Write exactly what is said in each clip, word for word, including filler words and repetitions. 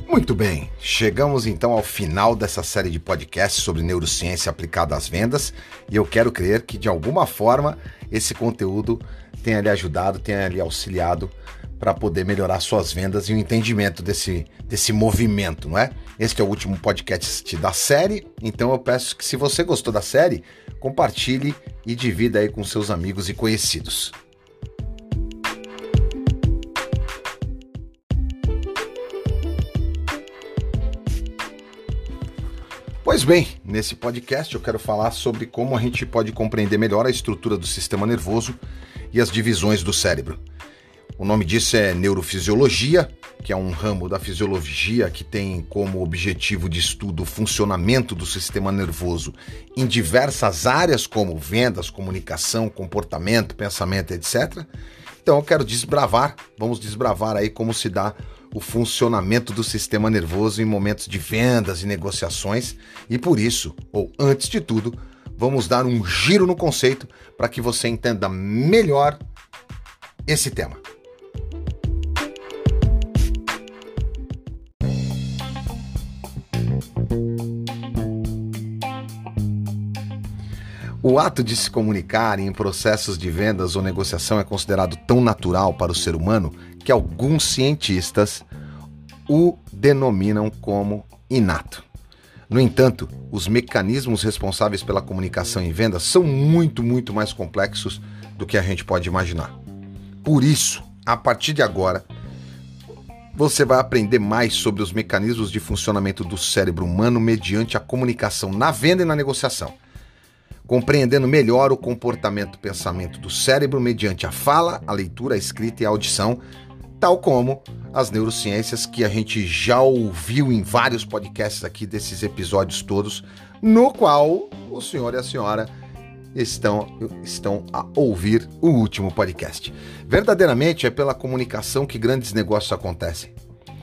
Muito bem, chegamos então ao final dessa série de podcasts sobre neurociência aplicada às vendas e eu quero crer que de alguma forma esse conteúdo tenha lhe ajudado, tenha lhe auxiliado para poder melhorar suas vendas e o entendimento desse, desse movimento, não é? Este é o último podcast da série, então eu peço que se você gostou da série, compartilhe e divida aí com seus amigos e conhecidos. Pois bem, nesse podcast eu quero falar sobre como a gente pode compreender melhor a estrutura do sistema nervoso e as divisões do cérebro. O nome disso é neurofisiologia, que é um ramo da fisiologia que tem como objetivo de estudo o funcionamento do sistema nervoso em diversas áreas como vendas, comunicação, comportamento, pensamento, etcétera. Então eu quero desbravar, vamos desbravar aí como se dá o funcionamento do sistema nervoso em momentos de vendas e negociações e por isso, ou antes de tudo, vamos dar um giro no conceito para que você entenda melhor esse tema. O ato de se comunicar em processos de vendas ou negociação é considerado tão natural para o ser humano que alguns cientistas o denominam como inato. No entanto, os mecanismos responsáveis pela comunicação em vendas são muito, muito mais complexos do que a gente pode imaginar. Por isso, a partir de agora, você vai aprender mais sobre os mecanismos de funcionamento do cérebro humano mediante a comunicação na venda e na negociação, compreendendo melhor o comportamento e pensamento do cérebro mediante a fala, a leitura, a escrita e a audição, tal como as neurociências que a gente já ouviu em vários podcasts aqui desses episódios todos, no qual o senhor e a senhora estão, estão a ouvir o último podcast. Verdadeiramente é pela comunicação que grandes negócios acontecem.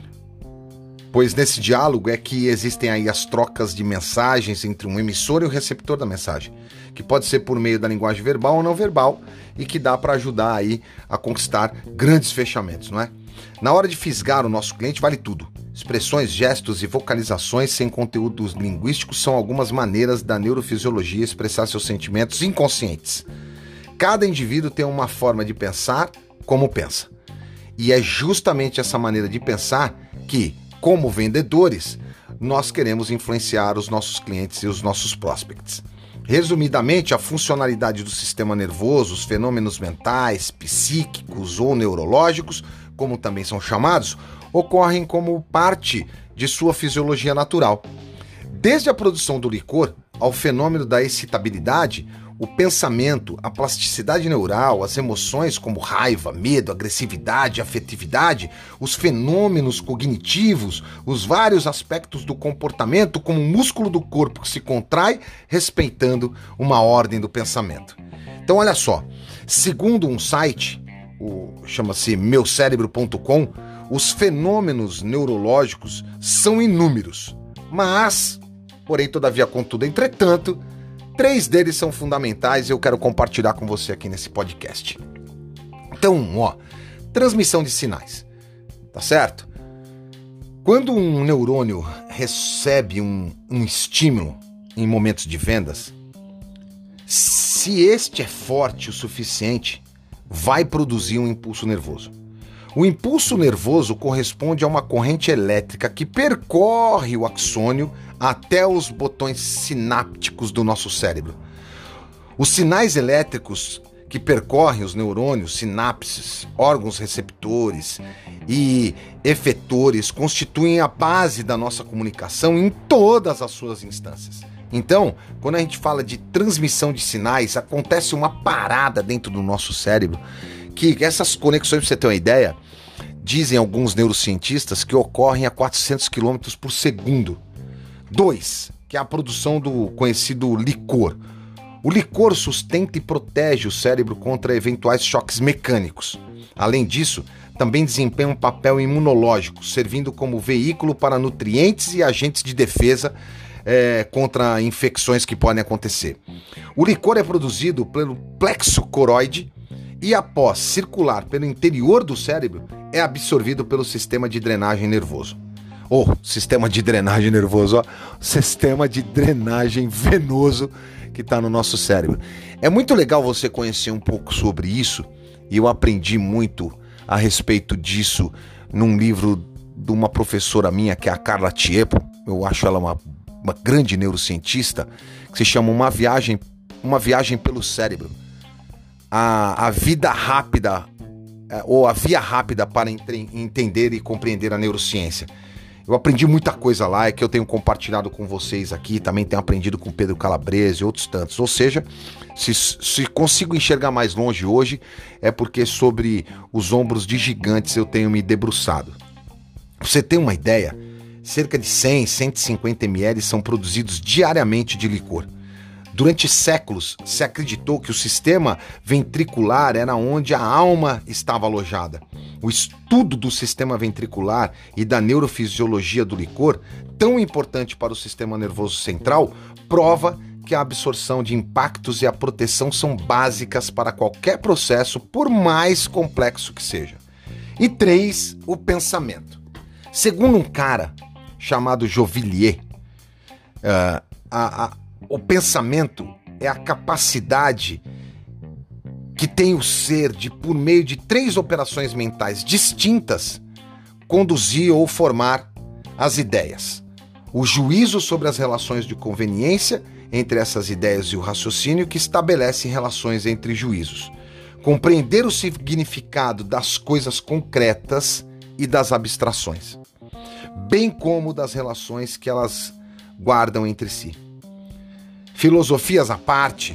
Pois nesse diálogo é que existem aí as trocas de mensagens entre um emissor e o receptor da mensagem, que pode ser por meio da linguagem verbal ou não verbal e que dá para ajudar aí a conquistar grandes fechamentos, não é? Na hora de fisgar o nosso cliente vale tudo. Expressões, gestos e vocalizações sem conteúdos linguísticos são algumas maneiras da neurofisiologia expressar seus sentimentos inconscientes. Cada indivíduo tem uma forma de pensar como pensa. E é justamente essa maneira de pensar que, como vendedores, nós queremos influenciar os nossos clientes e os nossos prospects. Resumidamente, a funcionalidade do sistema nervoso, os fenômenos mentais, psíquicos ou neurológicos, como também são chamados, ocorrem como parte de sua fisiologia natural. Desde a produção do licor ao fenômeno da excitabilidade, o pensamento, a plasticidade neural, as emoções como raiva, medo, agressividade, afetividade, os fenômenos cognitivos, os vários aspectos do comportamento como o músculo do corpo que se contrai, respeitando uma ordem do pensamento. Então olha só, segundo um site, o, chama-se meu cérebro ponto com, os fenômenos neurológicos são inúmeros, mas, porém, todavia, contudo, entretanto, três deles são fundamentais e eu quero compartilhar com você aqui nesse podcast. Então, ó, transmissão de sinais, tá certo? Quando um neurônio recebe um, um estímulo em momentos de vendas, se este é forte o suficiente, vai produzir um impulso nervoso. O impulso nervoso corresponde a uma corrente elétrica que percorre o axônio até os botões sinápticos do nosso cérebro. Os sinais elétricos que percorrem os neurônios, sinapses, órgãos receptores e efetores constituem a base da nossa comunicação em todas as suas instâncias. Então, quando a gente fala de transmissão de sinais, acontece uma parada dentro do nosso cérebro que essas conexões, para você ter uma ideia, dizem alguns neurocientistas que ocorrem a quatrocentos quilômetros por segundo. Dois, que é a produção do conhecido licor. O licor sustenta e protege o cérebro contra eventuais choques mecânicos. Além disso, também desempenha um papel imunológico, servindo como veículo para nutrientes e agentes de defesa é, contra infecções que podem acontecer. O licor é produzido pelo plexo coroide e, após circular pelo interior do cérebro, é absorvido pelo sistema de drenagem nervoso. ou oh, sistema de drenagem nervoso, ó, sistema de drenagem venoso que está no nosso cérebro. É muito legal você conhecer um pouco sobre isso, e eu aprendi muito a respeito disso num livro de uma professora minha, que é a Carla Tiepo. Eu acho ela uma, uma grande neurocientista, que se chama Uma Viagem, uma viagem pelo Cérebro. A, a vida rápida, ou a via rápida para entre, entender e compreender a neurociência. Eu aprendi muita coisa lá, é que eu tenho compartilhado com vocês aqui, também tenho aprendido com Pedro Calabrese e outros tantos. Ou seja, se, se consigo enxergar mais longe hoje, é porque sobre os ombros de gigantes eu tenho me debruçado. Pra você ter uma ideia, cerca de cem, cento e cinquenta mililitros são produzidos diariamente de licor. Durante séculos, se acreditou que o sistema ventricular era onde a alma estava alojada. O estudo do sistema ventricular e da neurofisiologia do licor, tão importante para o sistema nervoso central, prova que a absorção de impactos e a proteção são básicas para qualquer processo, por mais complexo que seja. E três, o pensamento. Segundo um cara chamado Jovillier, uh, a... a O pensamento é a capacidade que tem o ser de, por meio de três operações mentais distintas, conduzir ou formar as ideias. O juízo sobre as relações de conveniência entre essas ideias e o raciocínio que estabelece relações entre juízos. Compreender o significado das coisas concretas e das abstrações, bem como das relações que elas guardam entre si. Filosofias à parte,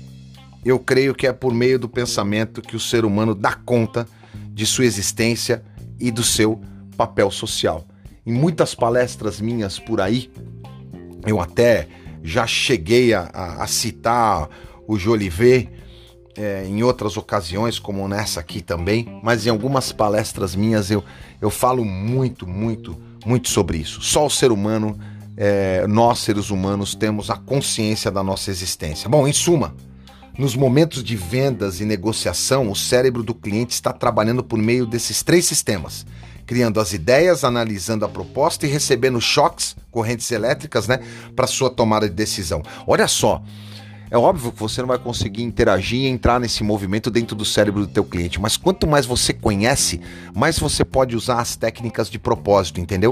eu creio que é por meio do pensamento que o ser humano dá conta de sua existência e do seu papel social. Em muitas palestras minhas por aí, eu até já cheguei a, a, a citar o Jolivet é, em outras ocasiões, como nessa aqui também, mas em algumas palestras minhas eu, eu falo muito, muito, muito sobre isso. Só o ser humano... É, nós, seres humanos, temos a consciência da nossa existência. Bom, em suma, nos momentos de vendas e negociação, o cérebro do cliente está trabalhando por meio desses três sistemas, criando as ideias, analisando a proposta e recebendo choques, correntes elétricas, né, para sua tomada de decisão. Olha só, é óbvio que você não vai conseguir interagir e entrar nesse movimento dentro do cérebro do teu cliente, mas quanto mais você conhece, mais você pode usar as técnicas de propósito, entendeu?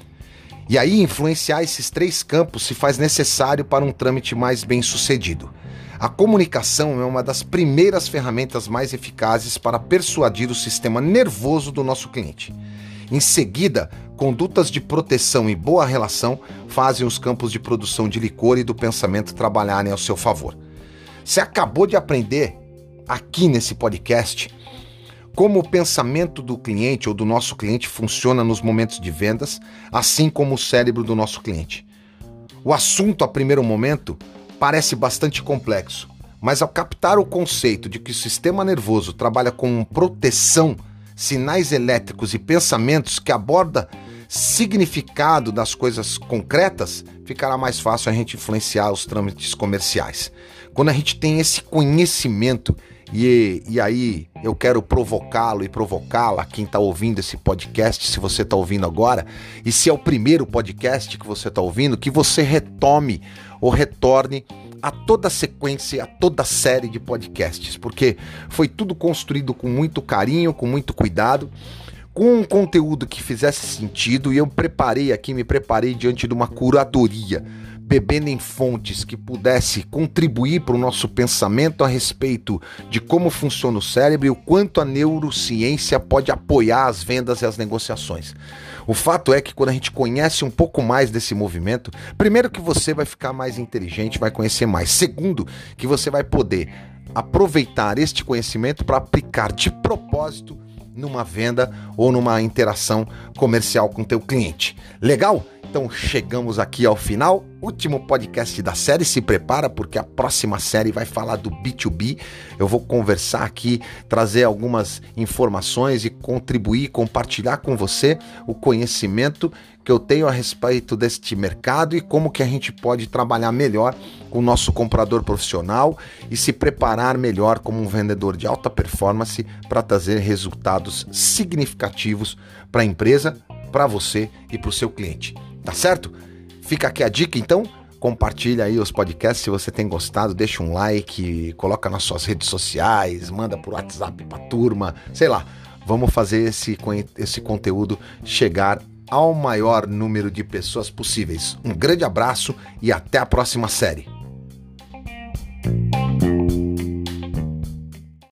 E aí, influenciar esses três campos se faz necessário para um trâmite mais bem sucedido. A comunicação é uma das primeiras ferramentas mais eficazes para persuadir o sistema nervoso do nosso cliente. Em seguida, condutas de proteção e boa relação fazem os campos de produção de licor e do pensamento trabalharem ao seu favor. Você acabou de aprender aqui nesse podcast como o pensamento do cliente ou do nosso cliente funciona nos momentos de vendas, assim como o cérebro do nosso cliente. O assunto, a primeiro momento, parece bastante complexo, mas ao captar o conceito de que o sistema nervoso trabalha com proteção, sinais elétricos e pensamentos que aborda significado das coisas concretas, ficará mais fácil a gente influenciar os trâmites comerciais. Quando a gente tem esse conhecimento, E, e aí eu quero provocá-lo e provocá-la, quem está ouvindo esse podcast, se você está ouvindo agora, e se é o primeiro podcast que você está ouvindo, que você retome ou retorne a toda a sequência, a toda a série de podcasts, porque foi tudo construído com muito carinho, com muito cuidado, com um conteúdo que fizesse sentido, e eu preparei aqui, me preparei diante de uma curadoria, bebendo em fontes que pudesse contribuir para o nosso pensamento a respeito de como funciona o cérebro e o quanto a neurociência pode apoiar as vendas e as negociações. O fato é que quando a gente conhece um pouco mais desse movimento, primeiro que você vai ficar mais inteligente, vai conhecer mais. Segundo, que você vai poder aproveitar este conhecimento para aplicar de propósito numa venda ou numa interação comercial com o teu cliente. Legal? Então chegamos aqui ao final, último podcast da série. Se prepara porque a próxima série vai falar do B dois B. Eu vou conversar aqui, trazer algumas informações e contribuir, compartilhar com você o conhecimento que eu tenho a respeito deste mercado e como que a gente pode trabalhar melhor com o nosso comprador profissional e se preparar melhor como um vendedor de alta performance para trazer resultados significativos para a empresa para você e para o seu cliente. Tá certo? Fica aqui a dica, então. Compartilha aí os podcasts se você tem gostado, deixa um like, coloca nas suas redes sociais, manda por WhatsApp pra turma, sei lá. Vamos fazer esse, esse conteúdo chegar ao maior número de pessoas possíveis. Um grande abraço e até a próxima série.